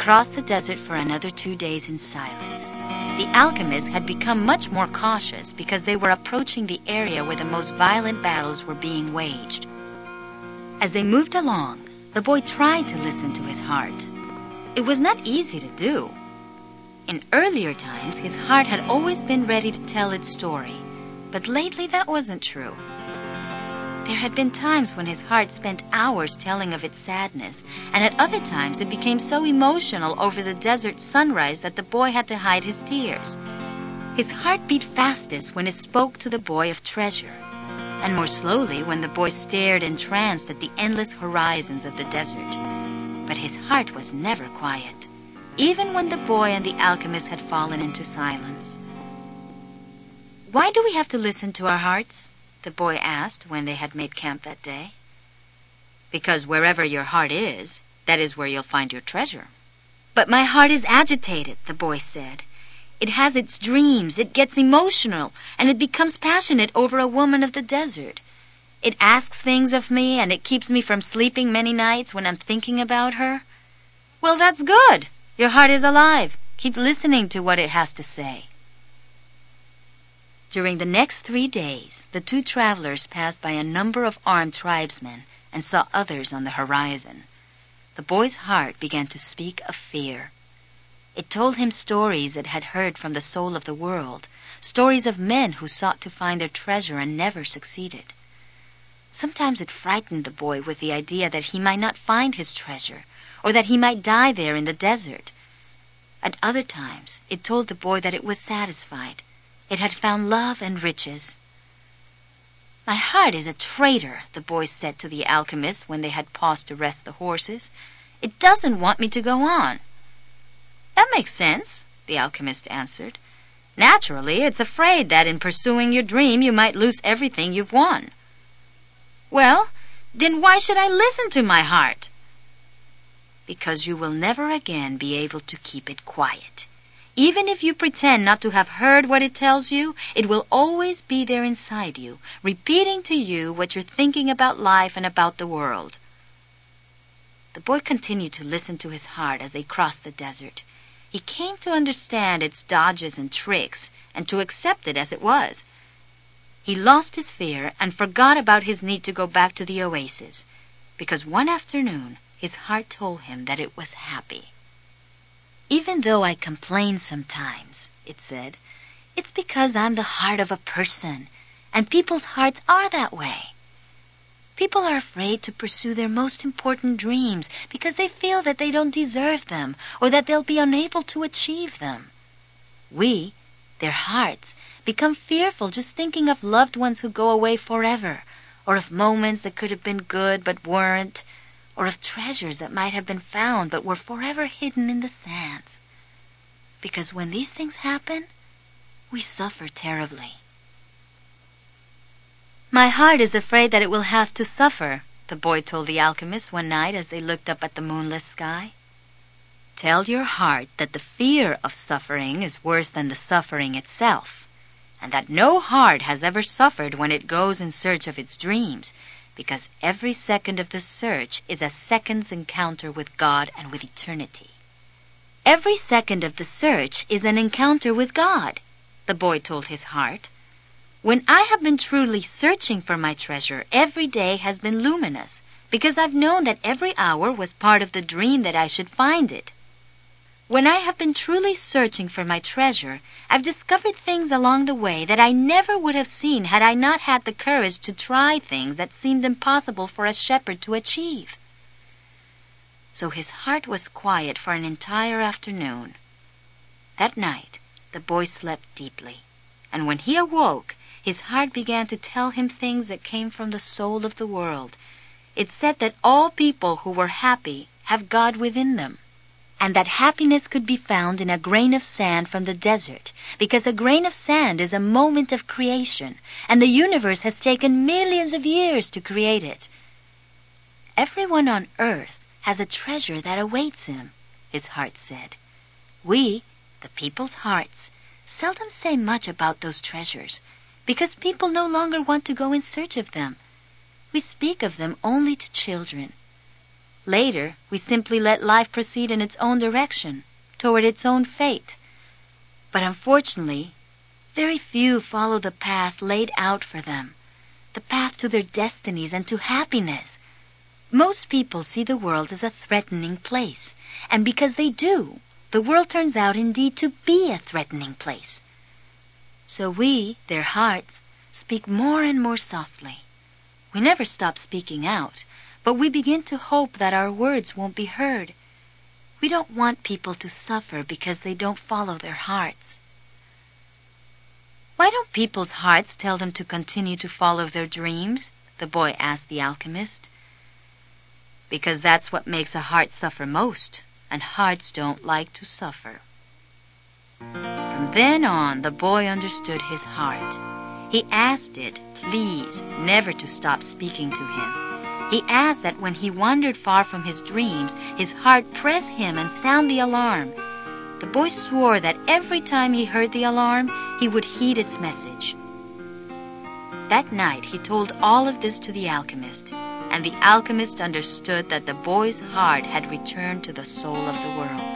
crossed the desert for another 2 days in silence. The alchemists had become much more cautious because they were approaching the area where the most violent battles were being waged. As they moved along, the boy tried to listen to his heart. It was not easy to do. In earlier times, his heart had always been ready to tell its story, but lately that wasn't true. There had been times when his heart spent hours telling of its sadness, and at other times it became so emotional over the desert sunrise that the boy had to hide his tears. His heart beat fastest when it spoke to the boy of treasure, and more slowly when the boy stared entranced at the endless horizons of the desert. But his heart was never quiet, even when the boy and the alchemist had fallen into silence. "Why do we have to listen to our hearts?" the boy asked when they had made camp that day. "Because wherever your heart is, that is where you'll find your treasure." "But my heart is agitated," the boy said. "It has its dreams, it gets emotional, and it becomes passionate over a woman of the desert. It asks things of me, and it keeps me from sleeping many nights when I'm thinking about her." "Well, that's good. Your heart is alive. Keep listening to what it has to say." During the next 3 days, the two travelers passed by a number of armed tribesmen and saw others on the horizon. The boy's heart began to speak of fear. It told him stories it had heard from the soul of the world, stories of men who sought to find their treasure and never succeeded. Sometimes it frightened the boy with the idea that he might not find his treasure, or that he might die there in the desert. At other times, it told the boy that it was satisfied. It had found love and riches. "My heart is a traitor," the boy said to the alchemist when they had paused to rest the horses. "It doesn't want me to go on." "That makes sense," the alchemist answered. "Naturally, it's afraid that in pursuing your dream you might lose everything you've won." "Well, then why should I listen to my heart?" "Because you will never again be able to keep it quiet. Even if you pretend not to have heard what it tells you, it will always be there inside you, repeating to you what you're thinking about life and about the world." The boy continued to listen to his heart as they crossed the desert. He came to understand its dodges and tricks, and to accept it as it was. He lost his fear and forgot about his need to go back to the oasis, because one afternoon his heart told him that it was happy. "Even though I complain sometimes," it said, "it's because I'm the heart of a person, and people's hearts are that way. People are afraid to pursue their most important dreams because they feel that they don't deserve them or that they'll be unable to achieve them. We, their hearts, become fearful just thinking of loved ones who go away forever, or of moments that could have been good but weren't, or of treasures that might have been found but were forever hidden in the sands. Because when these things happen, we suffer terribly." "My heart is afraid that it will have to suffer," the boy told the alchemist one night as they looked up at the moonless sky. "Tell your heart that the fear of suffering is worse than the suffering itself, and that no heart has ever suffered when it goes in search of its dreams, because every second of the search is a second's encounter with God and with eternity." "Every second of the search is an encounter with God," the boy told his heart. "When I have been truly searching for my treasure, every day has been luminous, because I've known that every hour was part of the dream that I should find it. When I have been truly searching for my treasure, I've discovered things along the way that I never would have seen had I not had the courage to try things that seemed impossible for a shepherd to achieve." So his heart was quiet for an entire afternoon. That night, the boy slept deeply, and when he awoke, his heart began to tell him things that came from the soul of the world. It said that all people who were happy have God within them, and that happiness could be found in a grain of sand from the desert, because a grain of sand is a moment of creation, and the universe has taken millions of years to create it. Everyone on earth has a treasure that awaits him, his heart said. We, the people's hearts, seldom say much about those treasures, because people no longer want to go in search of them. We speak of them only to children. Later, we simply let life proceed in its own direction, toward its own fate. But unfortunately, very few follow the path laid out for them, the path to their destinies and to happiness. Most people see the world as a threatening place, and because they do, the world turns out indeed to be a threatening place. So we, their hearts, speak more and more softly. We never stop speaking out, but we begin to hope that our words won't be heard. We don't want people to suffer because they don't follow their hearts. Why don't people's hearts tell them to continue to follow their dreams? The boy asked the alchemist. Because that's what makes a heart suffer most, and hearts don't like to suffer. From then on, the boy understood his heart. He asked it, please, never to stop speaking to him. He asked that when he wandered far from his dreams, his heart press him and sound the alarm. The boy swore that every time he heard the alarm, he would heed its message. That night, he told all of this to the alchemist, and the alchemist understood that the boy's heart had returned to the soul of the world.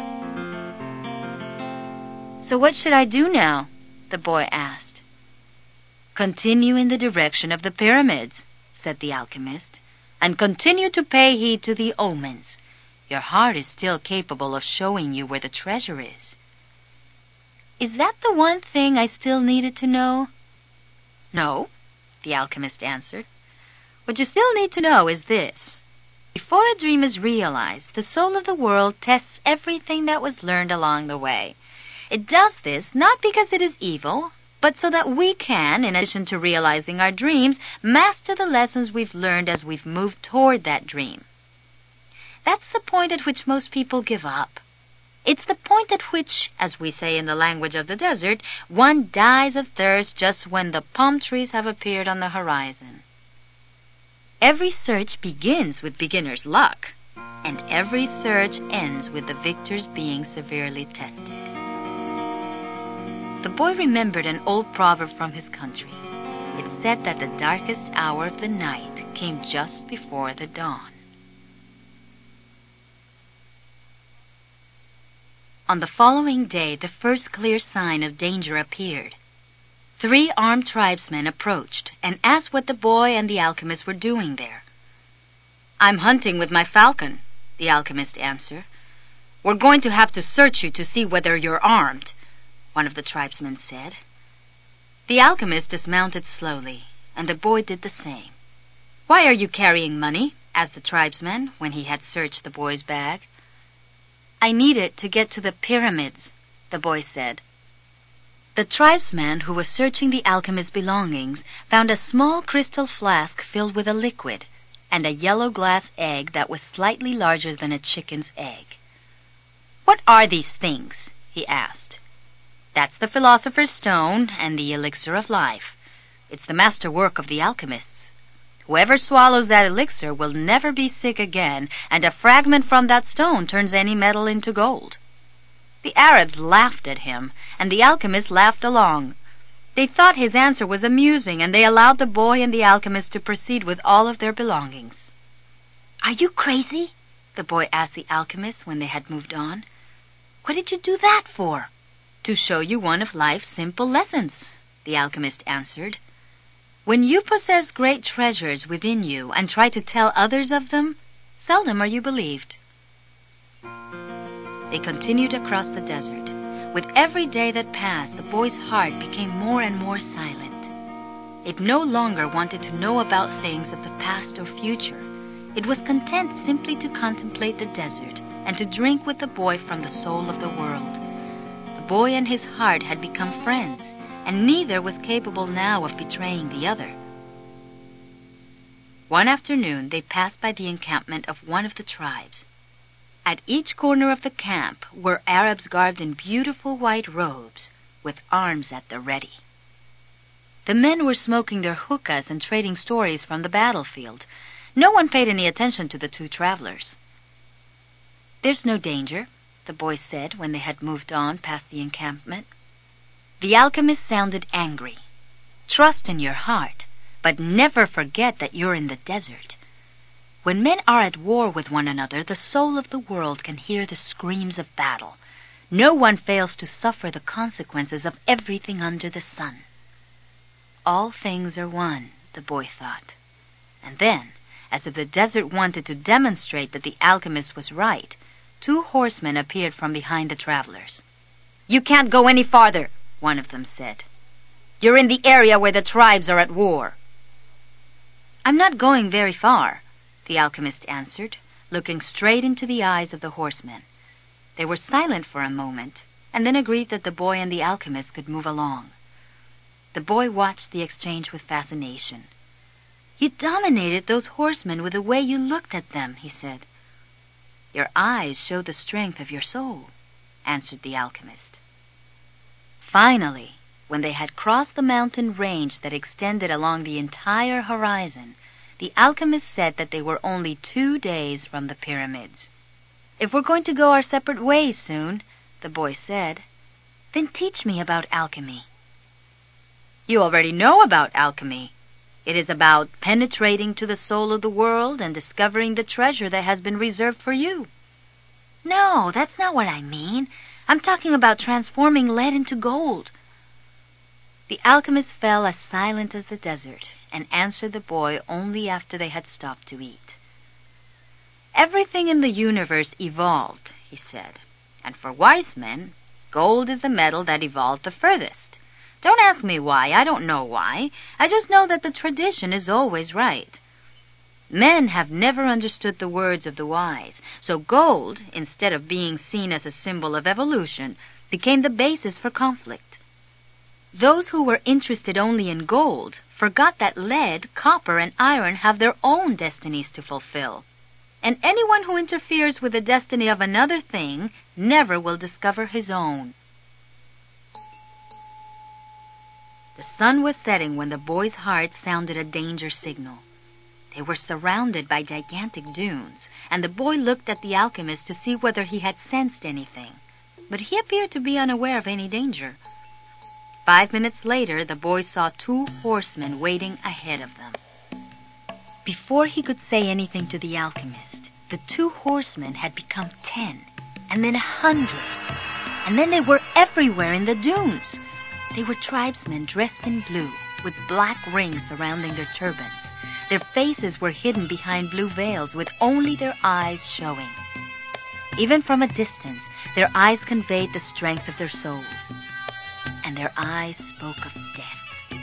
So what should I do now? The boy asked. Continue in the direction of the pyramids, said the alchemist, and continue to pay heed to the omens. Your heart is still capable of showing you where the treasure is. Is that the one thing I still needed to know? No, the alchemist answered. What you still need to know is this. Before a dream is realized, the soul of the world tests everything that was learned along the way. It does this not because it is evil, but so that we can, in addition to realizing our dreams, master the lessons we've learned as we've moved toward that dream. That's the point at which most people give up. It's the point at which, as we say in the language of the desert, one dies of thirst just when the palm trees have appeared on the horizon. Every search begins with beginner's luck, and every search ends with the victor's being severely tested. The boy remembered an old proverb from his country. It said that the darkest hour of the night came just before the dawn. On the following day, the first clear sign of danger appeared. 3 armed tribesmen approached and asked what the boy and the alchemist were doing there. I'm hunting with my falcon, the alchemist answered. We're going to have to search you to see whether you're armed, one of the tribesmen said. The alchemist dismounted slowly, and the boy did the same. Why are you carrying money? Asked the tribesman when he had searched the boy's bag. I need it to get to the pyramids, the boy said. The tribesman who was searching the alchemist's belongings found a small crystal flask filled with a liquid and a yellow glass egg that was slightly larger than a chicken's egg. What are these things? He asked. That's the philosopher's stone and the elixir of life. It's the masterwork of the alchemists. Whoever swallows that elixir will never be sick again, and a fragment from that stone turns any metal into gold. The Arabs laughed at him, and the alchemist laughed along. They thought his answer was amusing, and they allowed the boy and the alchemist to proceed with all of their belongings. Are you crazy? The boy asked the alchemist when they had moved on. What did you do that for? To show you one of life's simple lessons, the alchemist answered. When you possess great treasures within you and try to tell others of them, seldom are you believed. They continued across the desert. With every day that passed, the boy's heart became more and more silent. It no longer wanted to know about things of the past or future. It was content simply to contemplate the desert and to drink with the boy from the soul of the world. The boy and his heart had become friends, and neither was capable now of betraying the other. One afternoon, they passed by the encampment of one of the tribes. At each corner of the camp were Arabs garbed in beautiful white robes, with arms at the ready. The men were smoking their hookahs and trading stories from the battlefield. No one paid any attention to the 2 travelers. There's no danger, the boy said when they had moved on past the encampment. The alchemist sounded angry. Trust in your heart, but never forget that you're in the desert. When men are at war with one another, the soul of the world can hear the screams of battle. No one fails to suffer the consequences of everything under the sun. All things are one, the boy thought. And then, as if the desert wanted to demonstrate that the alchemist was right, 2 horsemen appeared from behind the travelers. "You can't go any farther," one of them said. "You're in the area where the tribes are at war." "I'm not going very far," the alchemist answered, looking straight into the eyes of the horsemen. They were silent for a moment, and then agreed that the boy and the alchemist could move along. The boy watched the exchange with fascination. "You dominated those horsemen with the way you looked at them," he said. "Your eyes show the strength of your soul," answered the alchemist. Finally, when they had crossed the mountain range that extended along the entire horizon, the alchemist said that they were only 2 days from the pyramids. "If we're going to go our separate ways soon," the boy said, "then teach me about alchemy." "You already know about alchemy. It is about penetrating to the soul of the world and discovering the treasure that has been reserved for you." "No, that's not what I mean. I'm talking about transforming lead into gold." The alchemist fell as silent as the desert and answered the boy only after they had stopped to eat. "Everything in the universe evolved," he said, "and for wise men, gold is the metal that evolved the furthest. Don't ask me why. I don't know why. I just know that the tradition is always right. Men have never understood the words of the wise, so gold, instead of being seen as a symbol of evolution, became the basis for conflict. Those who were interested only in gold forgot that lead, copper, and iron have their own destinies to fulfill. And anyone who interferes with the destiny of another thing never will discover his own." The sun was setting when the boy's heart sounded a danger signal. They were surrounded by gigantic dunes, and the boy looked at the alchemist to see whether he had sensed anything, but he appeared to be unaware of any danger. 5 minutes later, the boy saw 2 horsemen waiting ahead of them. Before he could say anything to the alchemist, the 2 horsemen had become 10, and then 100, and then they were everywhere in the dunes. They were tribesmen dressed in blue, with black rings surrounding their turbans. Their faces were hidden behind blue veils, with only their eyes showing. Even from a distance, their eyes conveyed the strength of their souls, and their eyes spoke of death.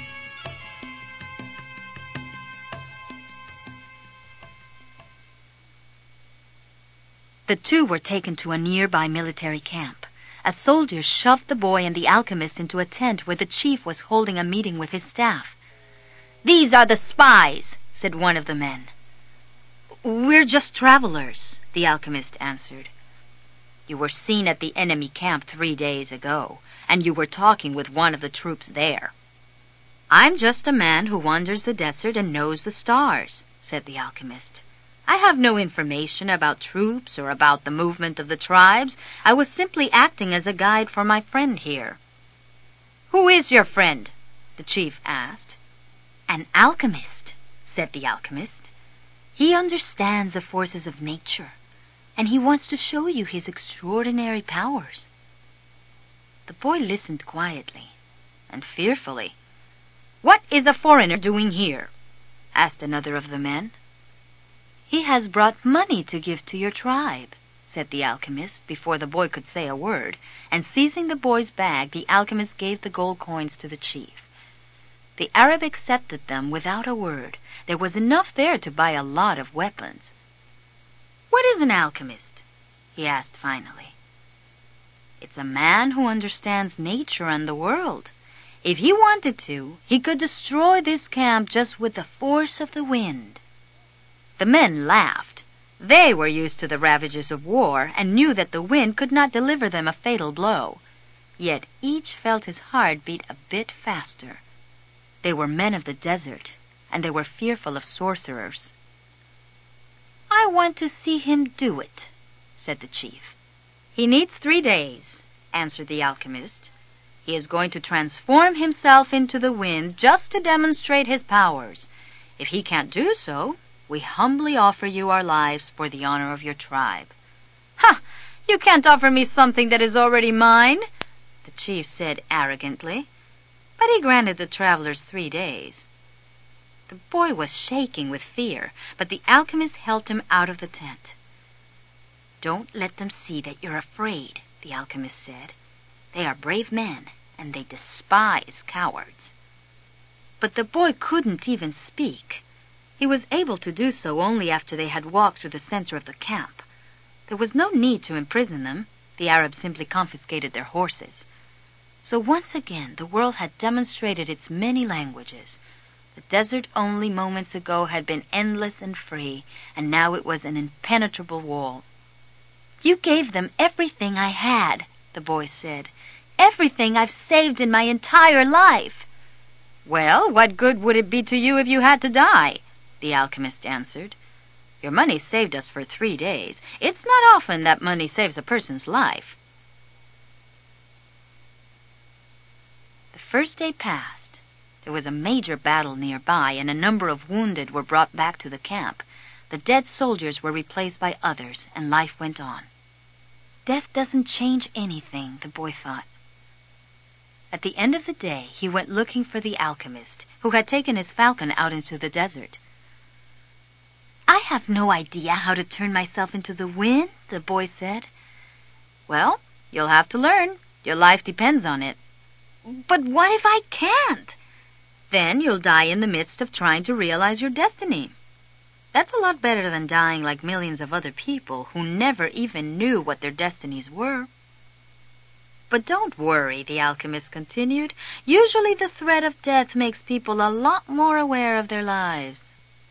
The 2 were taken to a nearby military camp. A soldier shoved the boy and the alchemist into a tent where the chief was holding a meeting with his staff. "These are the spies," said one of the men. "We're just travelers," the alchemist answered. "You were seen at the enemy camp 3 days ago, and you were talking with one of the troops there." "I'm just a man who wanders the desert and knows the stars," said the alchemist. "I have no information about troops or about the movement of the tribes. I was simply acting as a guide for my friend here." "Who is your friend?" the chief asked. "An alchemist," said the alchemist. "He understands the forces of nature, and he wants to show you his extraordinary powers." The boy listened quietly and fearfully. "What is a foreigner doing here?" asked another of the men. "He has brought money to give to your tribe," said the alchemist before the boy could say a word, and seizing the boy's bag, the alchemist gave the gold coins to the chief. The Arab accepted them without a word. There was enough there to buy a lot of weapons. "What is an alchemist?" he asked finally. "It's a man who understands nature and the world. If he wanted to, he could destroy this camp just with the force of the wind." The men laughed. They were used to the ravages of war and knew that the wind could not deliver them a fatal blow. Yet each felt his heart beat a bit faster. They were men of the desert, and they were fearful of sorcerers. "I want to see him do it," said the chief. "He needs 3 days," answered the alchemist. "He is going to transform himself into the wind just to demonstrate his powers. If he can't do so, we humbly offer you our lives for the honor of your tribe." "Ha! You can't offer me something that is already mine," the chief said arrogantly. But he granted the travelers 3 days. The boy was shaking with fear, but the alchemist helped him out of the tent. "Don't let them see that you're afraid," the alchemist said. "They are brave men, and they despise cowards." But the boy couldn't even speak. He was able to do so only after they had walked through the center of the camp. There was no need to imprison them. The Arabs simply confiscated their horses. So once again, the world had demonstrated its many languages. The desert only moments ago had been endless and free, and now it was an impenetrable wall. "You gave them everything I had," the boy said. "Everything I've saved in my entire life." "Well, what good would it be to you if you had to die?" the alchemist answered. "Your money saved us for 3 days. It's not often that money saves a person's life." The first day passed. There was a major battle nearby, and a number of wounded were brought back to the camp. The dead soldiers were replaced by others, and life went on. Death doesn't change anything, the boy thought. At the end of the day, he went looking for the alchemist, who had taken his falcon out into the desert. "I have no idea how to turn myself into the wind," the boy said. "Well, you'll have to learn. Your life depends on it." "But what if I can't?" "Then you'll die in the midst of trying to realize your destiny. That's a lot better than dying like millions of other people who never even knew what their destinies were." "But don't worry," the alchemist continued. "Usually the threat of death makes people a lot more aware of their lives."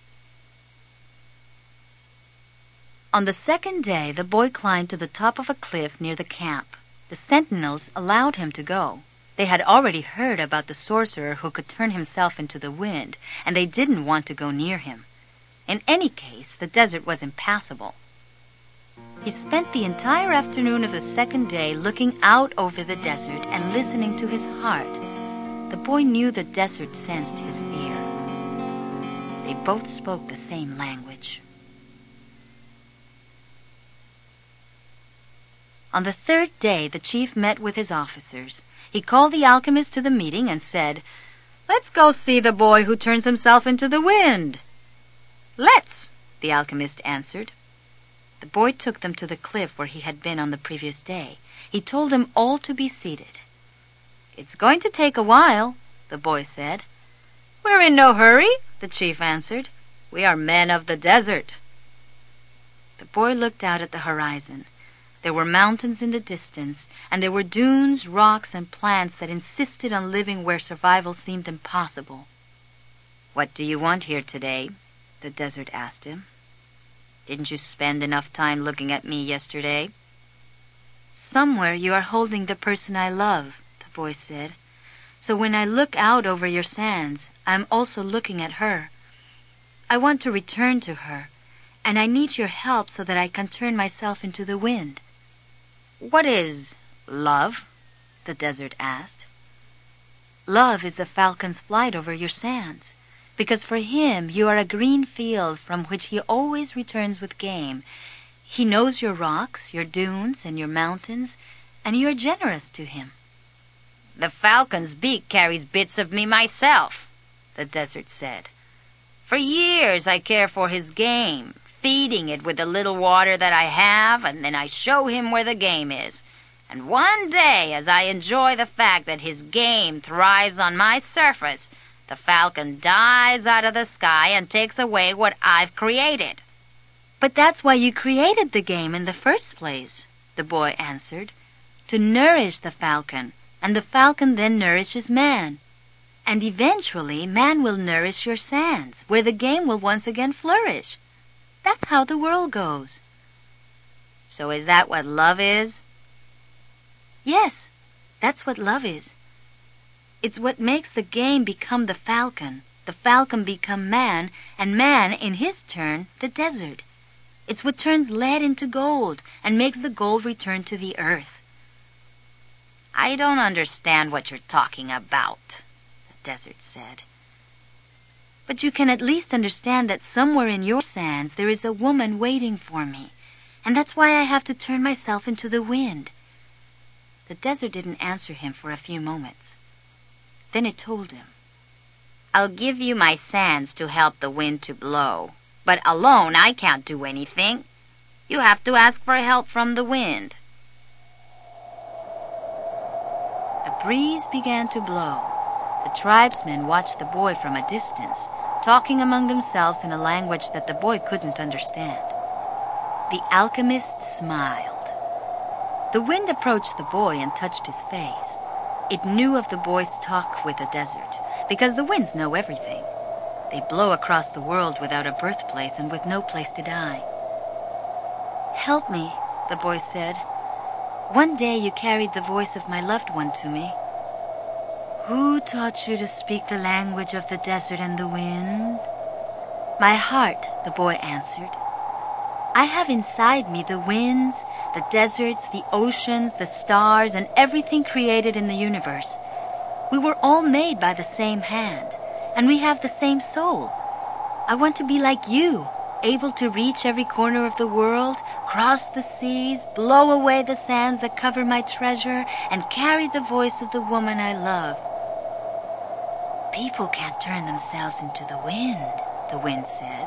On the second day, the boy climbed to the top of a cliff near the camp. The sentinels allowed him to go. They had already heard about the sorcerer who could turn himself into the wind, and they didn't want to go near him. In any case, the desert was impassable. He spent the entire afternoon of the second day looking out over the desert and listening to his heart. The boy knew the desert sensed his fear. They both spoke the same language. On the third day, the chief met with his officers. He called the alchemist to the meeting and said, "Let's go see the boy who turns himself into the wind." "Let's," the alchemist answered. The boy took them to the cliff where he had been on the previous day. He told them all to be seated. "It's going to take a while," the boy said. "We're in no hurry," the chief answered. "We are men of the desert." The boy looked out at the horizon. There were mountains in the distance, and there were dunes, rocks, and plants that insisted on living where survival seemed impossible. "What do you want here today?" the desert asked him. "Didn't you spend enough time looking at me yesterday?" "Somewhere you are holding the person I love," the boy said. "So when I look out over your sands, I am also looking at her. I want to return to her, and I need your help so that I can turn myself into the wind." "What is love?" the desert asked. "Love is the falcon's flight over your sands, because for him you are a green field from which he always returns with game. He knows your rocks, your dunes, and your mountains, and you are generous to him." "The falcon's beak carries bits of me myself," the desert said. "For years I care for his game, feeding it with the little water that I have, and then I show him where the game is. And one day, as I enjoy the fact that his game thrives on my surface, the falcon dives out of the sky and takes away what I've created." "But that's why you created the game in the first place," the boy answered. "To nourish the falcon, and the falcon then nourishes man. And eventually man will nourish your sands, where the game will once again flourish. That's how the world goes." "So is that what love is?" "Yes, that's what love is. It's what makes the game become the falcon become man, and man, in his turn, the desert. It's what turns lead into gold and makes the gold return to the earth." "I don't understand what you're talking about," the desert said. But you can at least understand that somewhere in your sands there is a woman waiting for me, and that's why I have to turn myself into the wind." The desert didn't answer him for a few moments. Then it told him, "I'll give you my sands to help the wind to blow, but alone I can't do anything. You have to ask for help from the wind." A breeze began to blow. The tribesmen watched the boy from a distance, talking among themselves in a language that the boy couldn't understand. The alchemist smiled. The wind approached the boy and touched his face. It knew of the boy's talk with the desert, because the winds know everything. They blow across the world without a birthplace and with no place to die. "Help me," the boy said. "One day you carried the voice of my loved one to me." "Who taught you to speak the language of the desert and the wind?" "My heart," the boy answered. "I have inside me the winds, the deserts, the oceans, the stars, and everything created in the universe. We were all made by the same hand, and we have the same soul. I want to be like you, able to reach every corner of the world, cross the seas, blow away the sands that cover my treasure, and carry the voice of the woman I love." "People can't turn themselves into the wind said.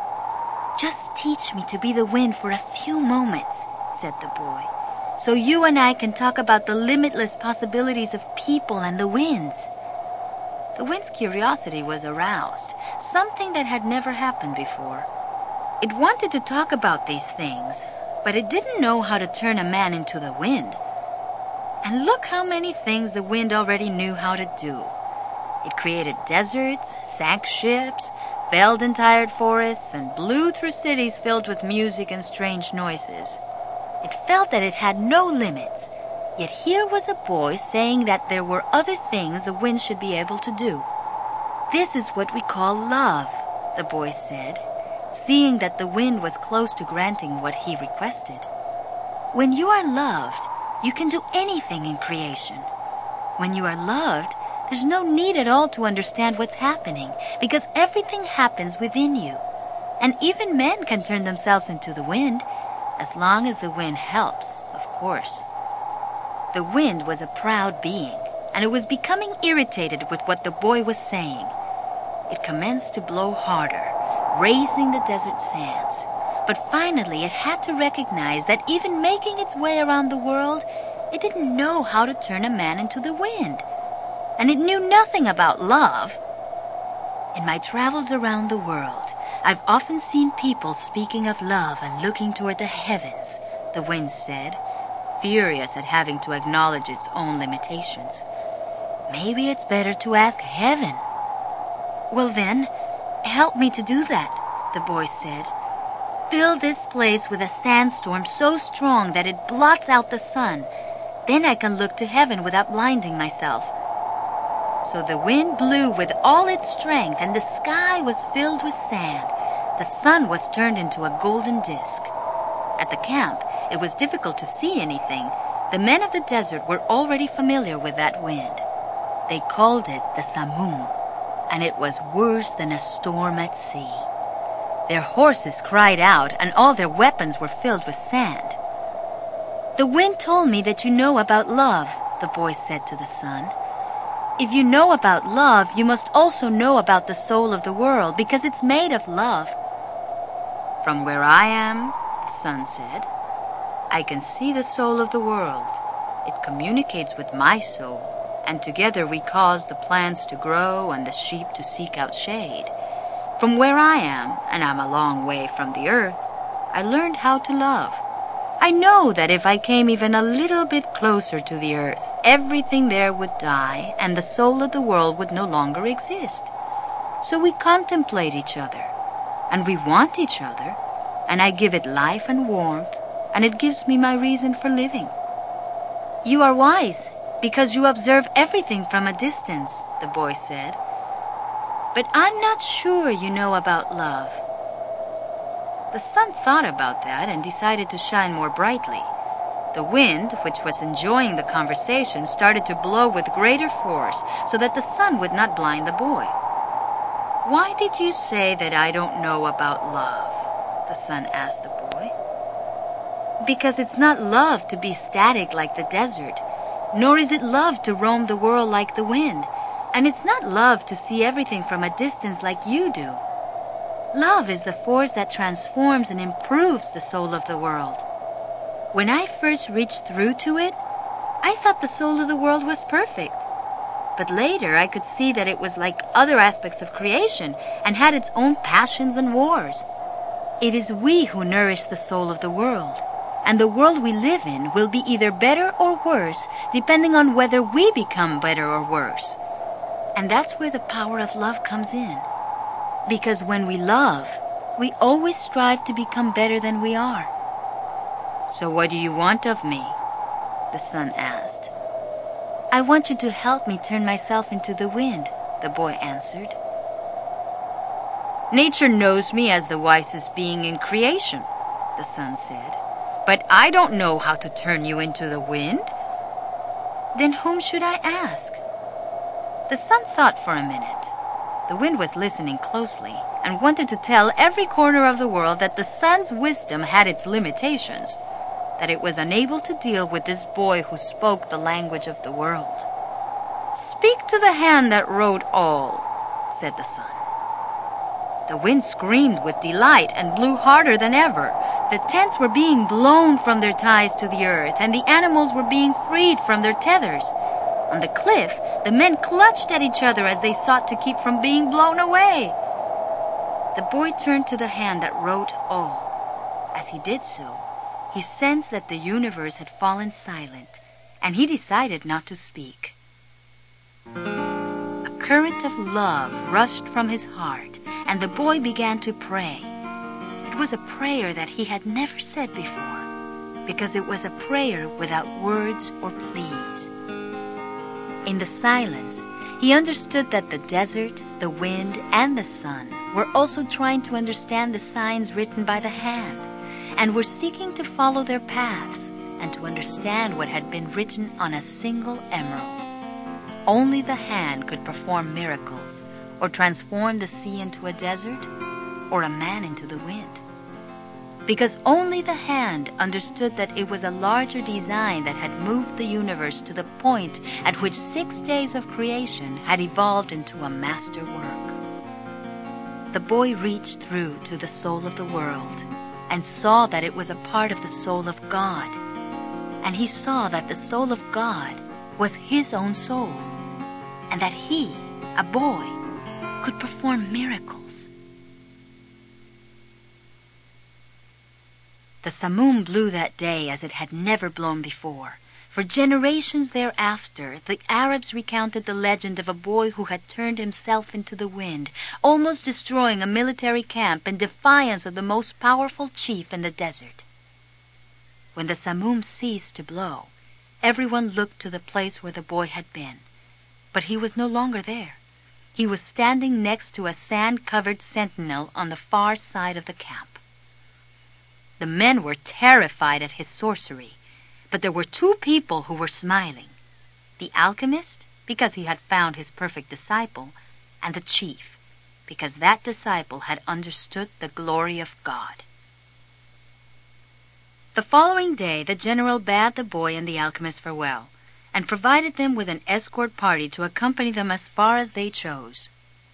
"Just teach me to be the wind for a few moments," said the boy, "so you and I can talk about the limitless possibilities of people and the winds." The wind's curiosity was aroused, something that had never happened before. It wanted to talk about these things, but it didn't know how to turn a man into the wind. And look how many things the wind already knew how to do. It created deserts, sank ships, felled entire forests, and blew through cities filled with music and strange noises. It felt that it had no limits, yet here was a boy saying that there were other things the wind should be able to do. "This is what we call love," the boy said, seeing that the wind was close to granting what he requested. "When you are loved, you can do anything in creation. When you are loved, there's no need at all to understand what's happening, because everything happens within you. And even men can turn themselves into the wind, as long as the wind helps, of course." The wind was a proud being, and it was becoming irritated with what the boy was saying. It commenced to blow harder, raising the desert sands. But finally it had to recognize that even making its way around the world, it didn't know how to turn a man into the wind. And it knew nothing about love. "In my travels around the world, I've often seen people speaking of love and looking toward the heavens," the wind said, furious at having to acknowledge its own limitations. "Maybe it's better to ask heaven." "Well then, help me to do that," the boy said. "Fill this place with a sandstorm so strong that it blots out the sun. Then I can look to heaven without blinding myself." So the wind blew with all its strength, and the sky was filled with sand. The sun was turned into a golden disk. At the camp, it was difficult to see anything. The men of the desert were already familiar with that wind. They called it the Samum, and it was worse than a storm at sea. Their horses cried out, and all their weapons were filled with sand. "The wind told me that you know about love," the boy said to the sun. "If you know about love, you must also know about the soul of the world, because it's made of love." "From where I am," the sun said, "I can see the soul of the world. It communicates with my soul, and together we cause the plants to grow and the sheep to seek out shade. From where I am, and I'm a long way from the earth, I learned how to love. I know that if I came even a little bit closer to the earth, everything there would die, and the soul of the world would no longer exist. So we contemplate each other, and we want each other, and I give it life and warmth, and it gives me my reason for living." "You are wise, because you observe everything from a distance," the boy said. "But I'm not sure you know about love." The sun thought about that and decided to shine more brightly. The wind, which was enjoying the conversation, started to blow with greater force so that the sun would not blind the boy. "Why did you say that I don't know about love?" the son asked the boy. "Because it's not love to be static like the desert, nor is it love to roam the world like the wind, and it's not love to see everything from a distance like you do. Love is the force that transforms and improves the soul of the world. When I first reached through to it, I thought the soul of the world was perfect. But later I could see that it was like other aspects of creation and had its own passions and wars. It is we who nourish the soul of the world, and the world we live in will be either better or worse depending on whether we become better or worse. And that's where the power of love comes in. Because when we love, we always strive to become better than we are." "So what do you want of me?" the son asked. "I want you to help me turn myself into the wind," the boy answered. "Nature knows me as the wisest being in creation," the son said. "But I don't know how to turn you into the wind." "Then whom should I ask?" The son thought for a minute. The wind was listening closely and wanted to tell every corner of the world that the sun's wisdom had its limitations, that it was unable to deal with this boy who spoke the language of the world. "Speak to the hand that wrote all," said the sun. The wind screamed with delight and blew harder than ever. The tents were being blown from their ties to the earth, and the animals were being freed from their tethers. On the cliff, the men clutched at each other as they sought to keep from being blown away. The boy turned to the hand that wrote all. As he did so, he sensed that the universe had fallen silent, and he decided not to speak. A current of love rushed from his heart, and the boy began to pray. It was a prayer that he had never said before, because it was a prayer without words or pleas. In the silence, he understood that the desert, the wind, and the sun were also trying to understand the signs written by the hand, and were seeking to follow their paths and to understand what had been written on a single emerald. Only the hand could perform miracles, or transform the sea into a desert, or a man into the wind. Because only the hand understood that it was a larger design that had moved the universe to the point at which 6 days of creation had evolved into a master work. The boy reached through to the soul of the world and saw that it was a part of the soul of God. And he saw that the soul of God was his own soul, and that he, a boy, could perform miracles. The Samum blew that day as it had never blown before. For generations thereafter, the Arabs recounted the legend of a boy who had turned himself into the wind, almost destroying a military camp in defiance of the most powerful chief in the desert. When the Samum ceased to blow, everyone looked to the place where the boy had been. But he was no longer there. He was standing next to a sand-covered sentinel on the far side of the camp. The men were terrified at his sorcery, but there were 2 people who were smiling: the alchemist, because he had found his perfect disciple, and the chief, because that disciple had understood the glory of God. The following day, the general bade the boy and the alchemist farewell, and provided them with an escort party to accompany them as far as they chose.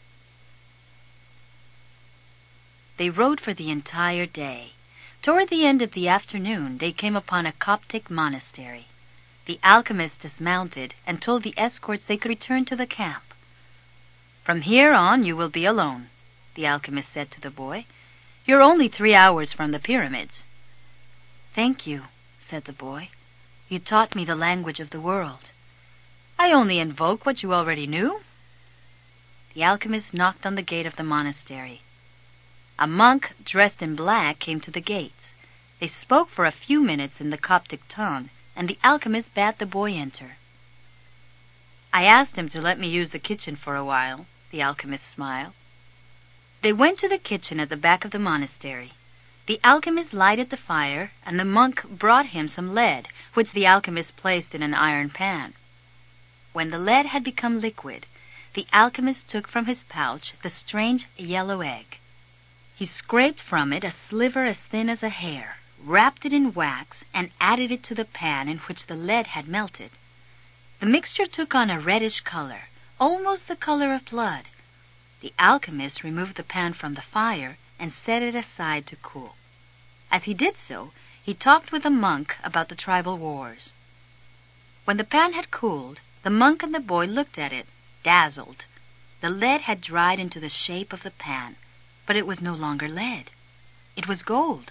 They rode for the entire day. Toward the end of the afternoon, they came upon a Coptic monastery. The alchemist dismounted and told the escorts they could return to the camp. "From here on you will be alone," the alchemist said to the boy. "You're only 3 hours from the pyramids." "Thank you," said the boy. "You taught me the language of the world." "I only invoke what you already knew." The alchemist knocked on the gate of the monastery. A monk dressed in black came to the gates. They spoke for a few minutes in the Coptic tongue, and the alchemist bade the boy enter. "I asked him to let me use the kitchen for a while," the alchemist smiled. They went to the kitchen at the back of the monastery. The alchemist lighted the fire, and the monk brought him some lead, which the alchemist placed in an iron pan. When the lead had become liquid, the alchemist took from his pouch the strange yellow egg. He scraped from it a sliver as thin as a hair, wrapped it in wax, and added it to the pan in which the lead had melted. The mixture took on a reddish color, almost the color of blood. The alchemist removed the pan from the fire and set it aside to cool. As he did so, he talked with the monk about the tribal wars. When the pan had cooled, the monk and the boy looked at it, dazzled. The lead had dried into the shape of the pan, but it was no longer lead. It was gold.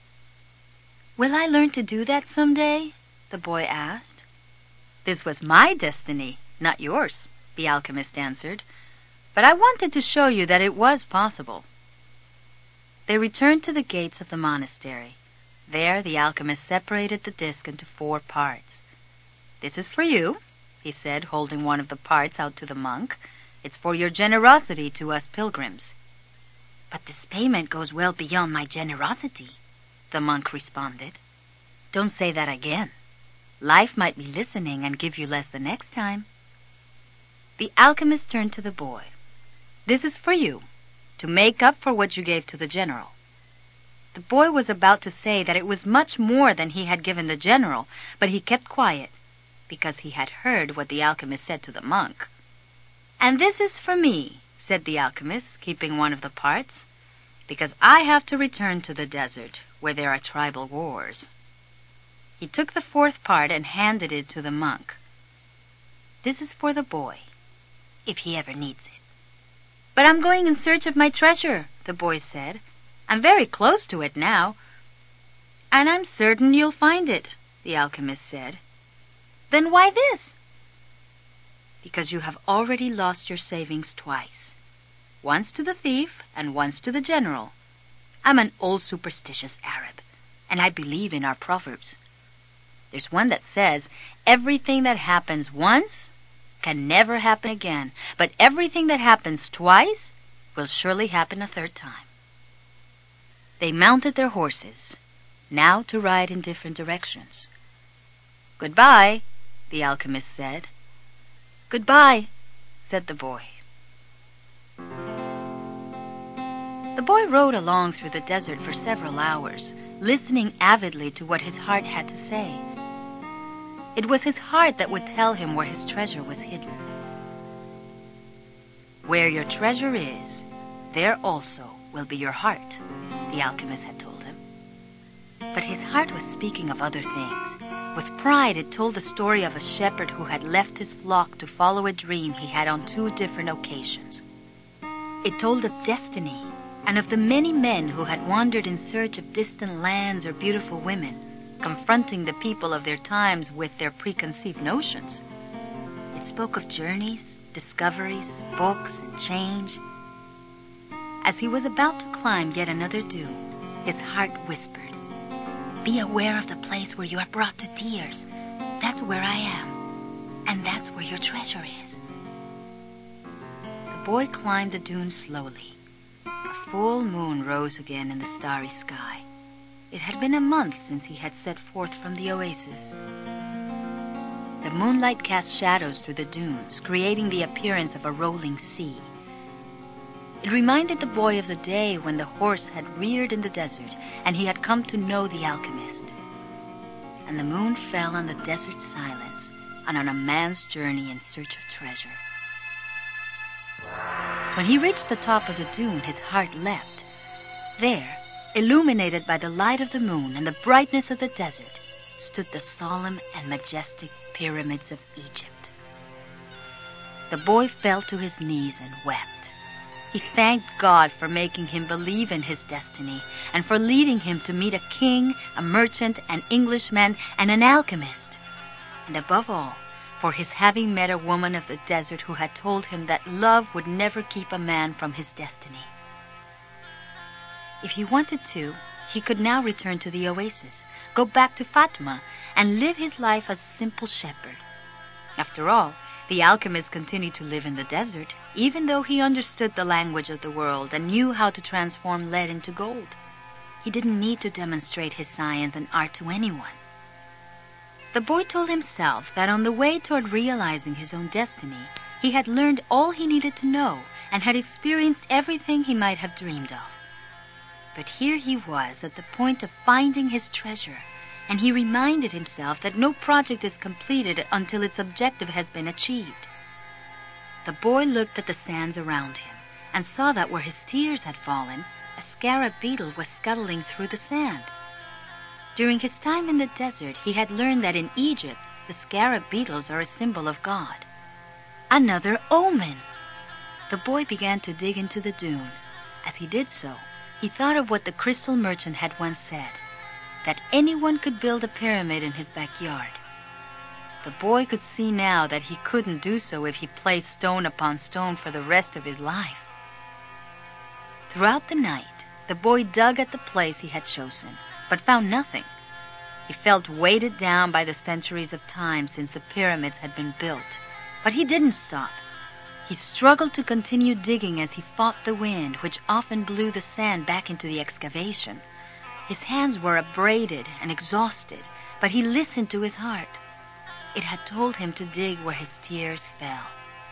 "Will I learn to do that someday?" the boy asked. "This was my destiny, not yours," the alchemist answered. "But I wanted to show you that it was possible." They returned to the gates of the monastery. There the alchemist separated the disc into 4 parts. "This is for you," he said, holding one of the parts out to the monk. "It's for your generosity to us pilgrims." "But this payment goes well beyond my generosity," the monk responded. "Don't say that again. Life might be listening and give you less the next time." The alchemist turned to the boy. "This is for you, to make up for what you gave to the general." The boy was about to say that it was much more than he had given the general, but he kept quiet, because he had heard what the alchemist said to the monk. "And this is for me," said the alchemist, keeping one of the parts, "because I have to return to the desert, where there are tribal wars." He took the 4th part and handed it to the monk. "This is for the boy, if he ever needs it." "But I'm going in search of my treasure," the boy said. "I'm very close to it now." "And I'm certain you'll find it," the alchemist said. "Then why this?" "Because you have already lost your savings twice. Once to the thief and once to the general. I'm an old superstitious Arab, and I believe in our proverbs. There's one that says, everything that happens once can never happen again, but everything that happens twice will surely happen a 3rd time." They mounted their horses, now to ride in different directions. "Goodbye," the alchemist said. "Goodbye," said the boy. The boy rode along through the desert for several hours, listening avidly to what his heart had to say. It was his heart that would tell him where his treasure was hidden. "Where your treasure is, there also will be your heart," the alchemist had told him. But his heart was speaking of other things. With pride, it told the story of a shepherd who had left his flock to follow a dream he had on 2 different occasions. It told of destiny and of the many men who had wandered in search of distant lands or beautiful women, confronting the people of their times with their preconceived notions. It spoke of journeys, discoveries, books, and change. As he was about to climb yet another dune, his heart whispered, "Be aware of the place where you are brought to tears. That's where I am, and that's where your treasure is." The boy climbed the dune slowly. A full moon rose again in the starry sky. It had been a month since he had set forth from the oasis. The moonlight cast shadows through the dunes, creating the appearance of a rolling sea. It reminded the boy of the day when the horse had reared in the desert and he had come to know the alchemist. And the moon fell on the desert silence and on a man's journey in search of treasure. When he reached the top of the dune, his heart leapt. There, illuminated by the light of the moon and the brightness of the desert, stood the solemn and majestic pyramids of Egypt. The boy fell to his knees and wept. He thanked God for making him believe in his destiny and for leading him to meet a king, a merchant, an Englishman, and an alchemist. And above all, for his having met a woman of the desert who had told him that love would never keep a man from his destiny. If he wanted to, he could now return to the oasis, go back to Fatima, and live his life as a simple shepherd. After all, the alchemist continued to live in the desert, even though he understood the language of the world and knew how to transform lead into gold. He didn't need to demonstrate his science and art to anyone. The boy told himself that on the way toward realizing his own destiny, He had learned all he needed to know and had experienced everything he might have dreamed of. But here he was at the point of finding his treasure, and he reminded himself that no project is completed until its objective has been achieved. The boy looked at the sands around him and saw that where his tears had fallen, a scarab beetle was scuttling through the sand. During his time in the desert, he had learned that in Egypt, the scarab beetles are a symbol of God. Another omen! The boy began to dig into the dune. As he did so, he thought of what the crystal merchant had once said, that anyone could build a pyramid in his backyard. The boy could see now that he couldn't do so if he placed stone upon stone for the rest of his life. Throughout the night, the boy dug at the place he had chosen, but found nothing. He felt weighted down by the centuries of time since the pyramids had been built, but he didn't stop. He struggled to continue digging as he fought the wind, which often blew the sand back into the excavation. His hands were abraded and exhausted, but he listened to his heart. It had told him to dig where his tears fell.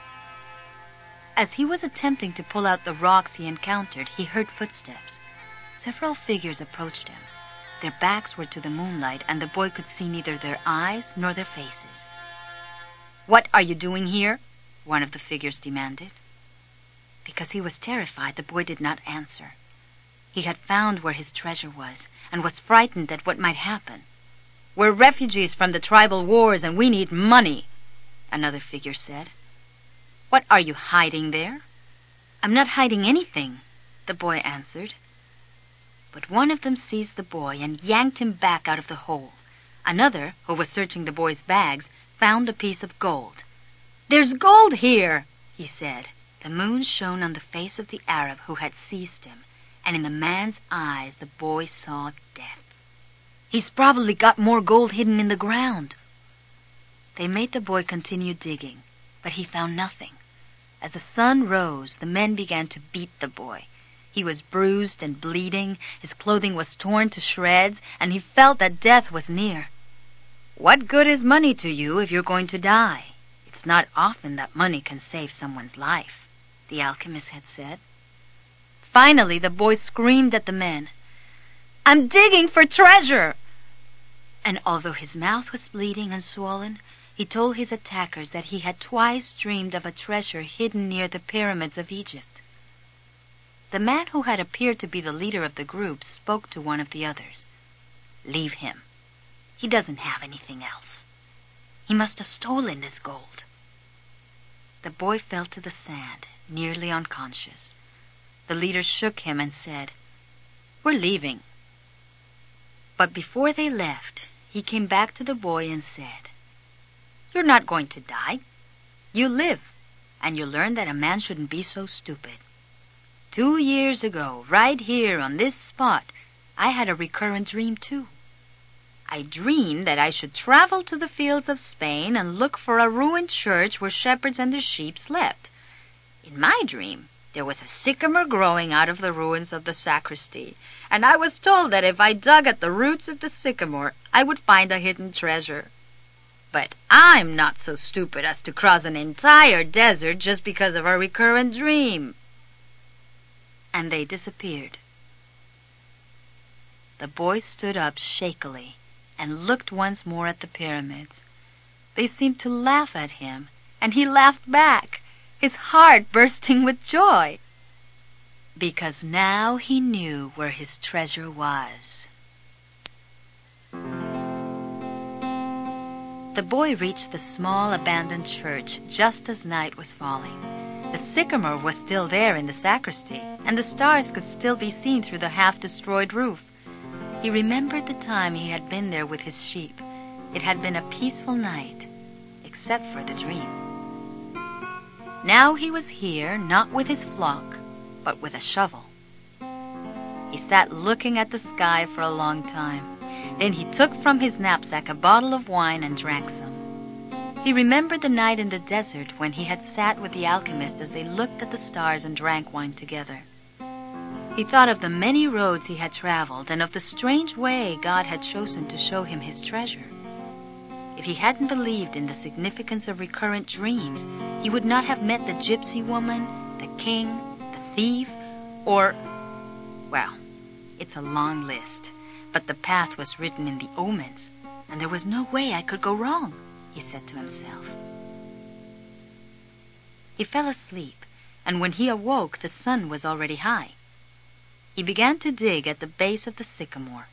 As he was attempting to pull out the rocks he encountered, he heard footsteps. Several figures approached him. Their backs were to the moonlight, and the boy could see neither their eyes nor their faces. "What are you doing here?" one of the figures demanded. Because he was terrified, the boy did not answer. He had found where his treasure was, and was frightened at what might happen. "We're refugees from the tribal wars, and we need money," another figure said. "What are you hiding there?" "I'm not hiding anything," the boy answered. But one of them seized the boy and yanked him back out of the hole. Another, who was searching the boy's bags, found a piece of gold. "There's gold here," he said. The moon shone on the face of the Arab who had seized him, and in the man's eyes the boy saw death. "He's probably got more gold hidden in the ground." They made the boy continue digging, but he found nothing. As the sun rose, the men began to beat the boy. He was bruised and bleeding, his clothing was torn to shreds, and he felt that death was near. "What good is money to you if you're going to die? It's not often that money can save someone's life," the alchemist had said. Finally, the boy screamed at the men, "I'm digging for treasure!" And although his mouth was bleeding and swollen, he told his attackers that he had twice dreamed of a treasure hidden near the pyramids of Egypt. The man who had appeared to be the leader of the group spoke to one of the others. "Leave him. He doesn't have anything else. He must have stolen this gold." The boy fell to the sand, nearly unconscious. The leader shook him and said, "We're leaving." But before they left, he came back to the boy and said, "You're not going to die. You live, and you learn that a man shouldn't be so stupid. 2 years ago, right here on this spot, I had a recurrent dream too. I dreamed that I should travel to the fields of Spain and look for a ruined church where shepherds and their sheep slept. In my dream, there was a sycamore growing out of the ruins of the sacristy, and I was told that if I dug at the roots of the sycamore, I would find a hidden treasure. But I'm not so stupid as to cross an entire desert just because of a recurrent dream." And they disappeared. The boy stood up shakily and looked once more at the pyramids. They seemed to laugh at him, and he laughed back, his heart bursting with joy, because now he knew where his treasure was. The boy reached the small abandoned church just as night was falling. The sycamore was still there in the sacristy, and the stars could still be seen through the half-destroyed roof. He remembered the time he had been there with his sheep. It had been a peaceful night, except for the dream. Now he was here, not with his flock, but with a shovel. He sat looking at the sky for a long time. Then he took from his knapsack a bottle of wine and drank some. He remembered the night in the desert when he had sat with the alchemist as they looked at the stars and drank wine together. He thought of the many roads he had traveled and of the strange way God had chosen to show him his treasure. If he hadn't believed in the significance of recurrent dreams, he would not have met the gypsy woman, the king, the thief, or... well, it's a long list, but the path was written in the omens, and there was no way I could go wrong, he said to himself. He fell asleep, and when he awoke, the sun was already high. He began to dig at the base of the sycamore.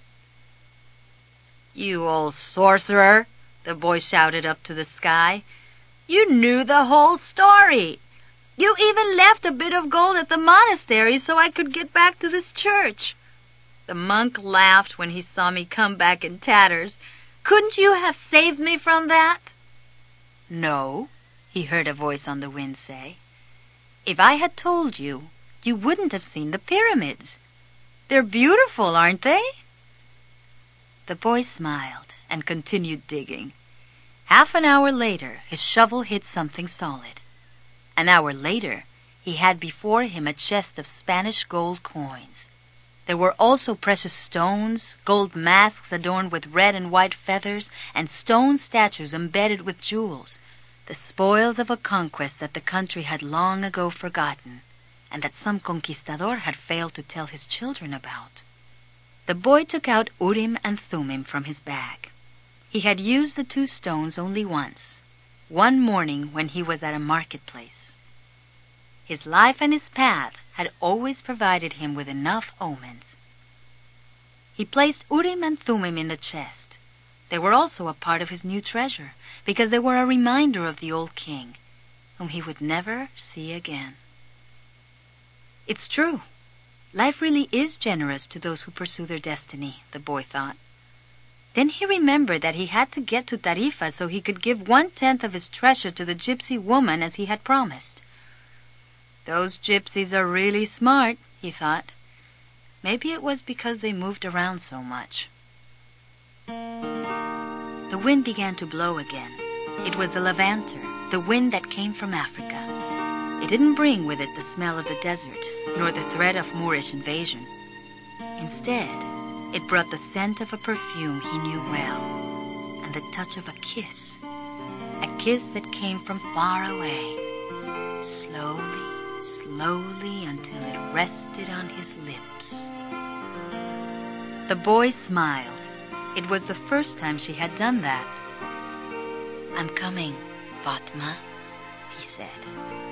"You old sorcerer," the boy shouted up to the sky. "You knew the whole story. You even left a bit of gold at the monastery so I could get back to this church." The monk laughed when he saw me come back in tatters. "Couldn't you have saved me from that?" "No," he heard a voice on the wind say. "If I had told you, you wouldn't have seen the pyramids. They're beautiful, aren't they?" The boy smiled and continued digging. Half an hour later, his shovel hit something solid. An hour later, he had before him a chest of Spanish gold coins. There were also precious stones, gold masks adorned with red and white feathers, and stone statues embedded with jewels, the spoils of a conquest that the country had long ago forgotten, and that some conquistador had failed to tell his children about. The boy took out Urim and Thummim from his bag. He had used the 2 stones only once, one morning when he was at a marketplace. His life and his path had always provided him with enough omens. He placed Urim and Thummim in the chest. They were also a part of his new treasure, because they were a reminder of the old king, whom he would never see again. It's true. Life really is generous to those who pursue their destiny, the boy thought. Then he remembered that he had to get to Tarifa so he could give 1/10 of his treasure to the gypsy woman as he had promised. Those gypsies are really smart, he thought. Maybe it was because they moved around so much. The wind began to blow again. It was the levanter, the wind that came from Africa. It didn't bring with it the smell of the desert, nor the threat of Moorish invasion. Instead, it brought the scent of a perfume he knew well, and the touch of a kiss that came from far away, slowly, slowly, until it rested on his lips. The boy smiled. It was the first time she had done that. "I'm coming, Fatma," he said.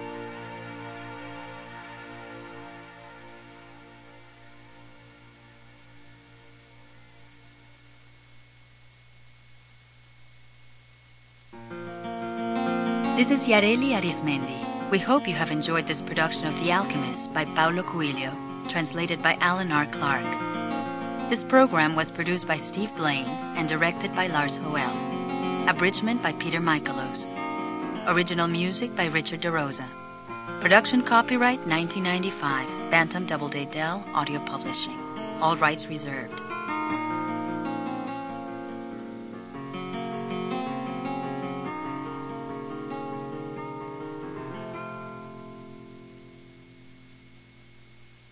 This is Yareli Arismendi. We hope you have enjoyed this production of The Alchemist by Paulo Coelho, translated by Alan R. Clark. This program was produced by Steve Blaine and directed by Lars Hoel. Abridgment by Peter Michaelos. Original music by Richard DeRosa. Production copyright 1995, Bantam Doubleday Dell Audio Publishing. All rights reserved.